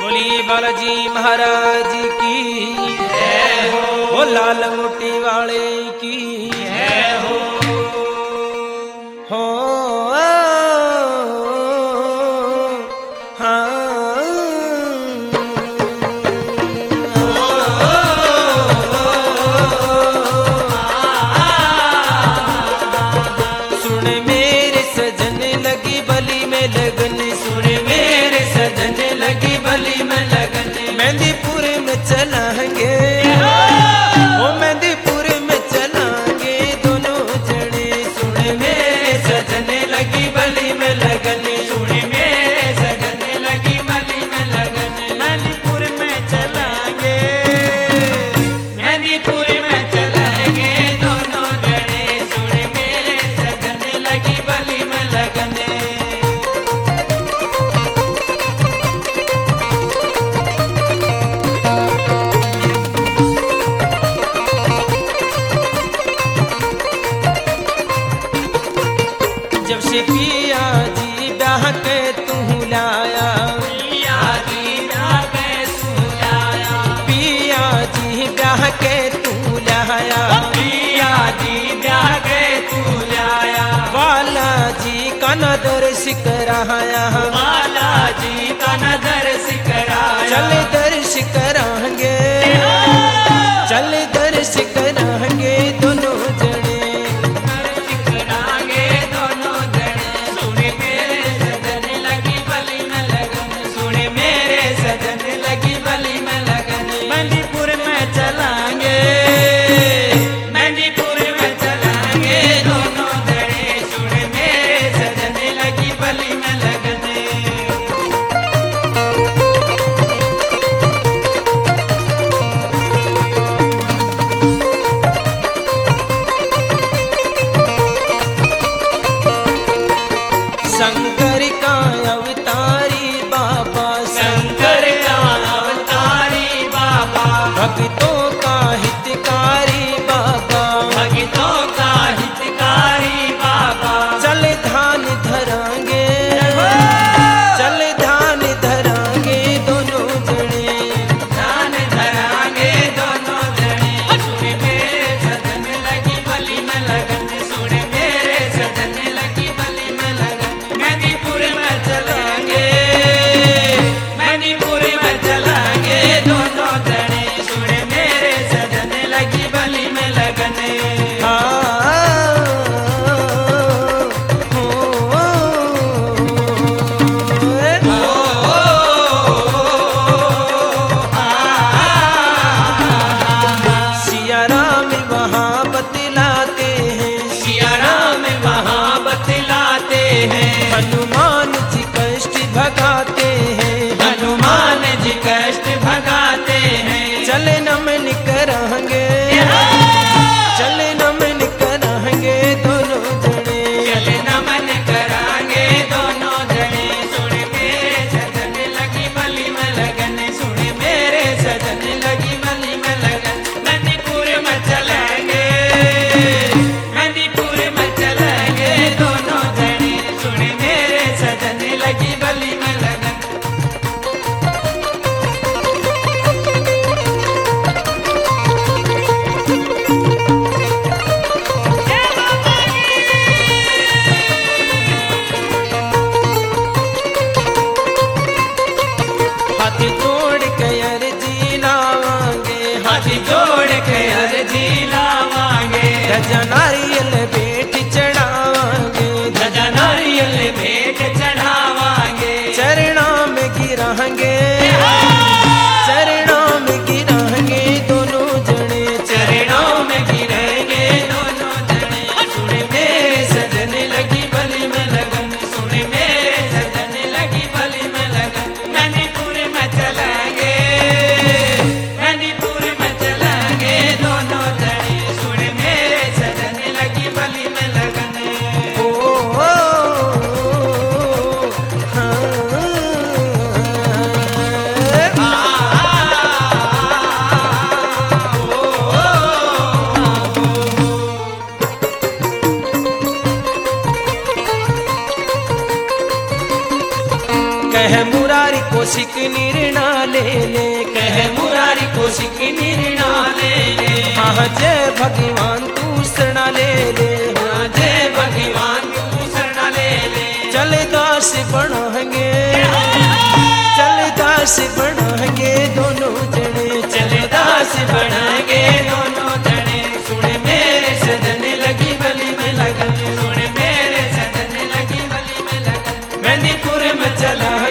बोली बालाजी महाराज की जय हो, वो लाल मोटी वाले की जय हो। सुन मेरे सजन लगी बली में लगन, सुन मेरे सजन लगी बली में लगन, मेहंदीपुर में चलाएंगे, ओ मेहंदीपुर में चलाएंगे दोनों जने। सुन मेरे सजन लगी बली में लगन, सुन मेरे सजन लगी बली में लगन, मेहंदीपुर में चलाएंगे, मेहंदीपुर में चलाएंगे दोनों जने। सुन मेरे सजन लगी बली में लगन। जब से पिया जी ब्याह के तू लाया, पिया जी ब्याह के तू लाया, पिया जी ब्याह के तू लाया, पिया जी ब्याह के तू लाया, बाला जी का नदर सिकराया, बाला जी का नदर सिकराया, चल दर्श कराएंगे, चल दर्श कराएंगे दोनों जने। मेहंदीपुर में चलाएंगे, मेहंदीपुर में चलाएंगे दोनों जने। सुन मेरे सजन लगी बली में लगन। शंकर का अवतारी बाबा, शंकर का अवतारी बाबा, भक्तों का हितकारी बाबा, भक्तों का हितकारी बाबा, चल धान धरांगे, चल धान धरांगे दोनों जने, धान धरांगे दोनों जने। सुन मेरे सजन लगी बली में लगन, सुन मेरे सजन लगी बली में लगन, मेहंदीपुर में चलाएंगे, मेहंदीपुर में चलाएंगे दोनों जने। सुन मेरे सजन लगी बली में लगन। सिया राम वहाँ बतलाते हैं, सिया राम वहाँ बतलाते हैं, हनुमान जी कष्ट भगाते हैं, हनुमान जी कष्ट भगाते हैं। चल नमन कराएंगे, चल नमन कराएंगे दोनों जने, चल नमन कराएंगे दोनों जने। सुन मेरे सजन लगी बली में लगन, सुन मेरे सजन लगी बली में लगन, मेहंदीपुर में चलेंगे, मेहंदीपुर में चलेंगे दोनों जने। सुन मेरे सजन लगी बली में लगन। हाथी जोड़ के अर्जी लावांगे, हाथी जोड़ के अर्जी लावांगे, ध्वजा नारियल भेंट चढ़ावांगे, ध्वजा नारियल भेंट चढ़ावांगे, चरणों में गिराएंगे, चरणों में गिराएंगे दोनों जने, चरणों में गिरेंगे दोनों जने। सुन मेरे सजन लगी बली में लगन, सुन मेरे सजन लगी बली में लगन, मेहंदीपुर में चलाएंगे, मेहंदीपुर में चलाएंगे दोनों जने। सुन मेरे सजन लगी बली में लगन। ओ हाँ मुरारी कोशिक निर्णा ले ले, कह मुरारी कोशिक निर्णा ले ले। हाँ जय भगवान तू शरणा ले ले, हाँ जय भगवान तू शरणा ले ले। चल दास बनाएंगे, चल दास बनाएंगे दोनों जने, चल दास बनाएंगे दोनों जने। सुन मेरे सजन लगी बलि में लगन, सुन मेरे सजन लगी बलि में लगन। मेहंदीपुर में चला